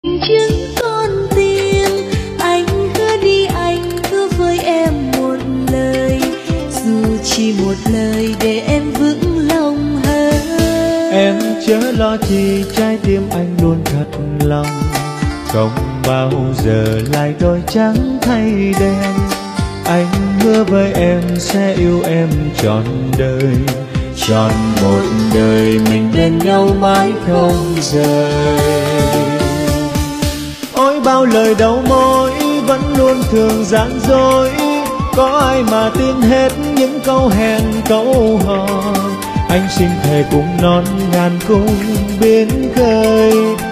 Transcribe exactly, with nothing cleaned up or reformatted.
Chứng con tim anh hứa đi, anh hứa với em một lời, dù chỉ một lời để em vững lòng hơn. Em chớ lo chi, trái tim anh luôn thật lòng, không bao giờ lại đôi trắng thay đen. Anh hứa với em sẽ yêu em trọn đời, trọn một đời mình bên nhau mãi không rời. Ôi bao lời đầu môi vẫn luôn thường gian dối, có ai mà tin hết những câu hẹn câu hò. Anh xin thề cùng non ngàn cung biển khơi,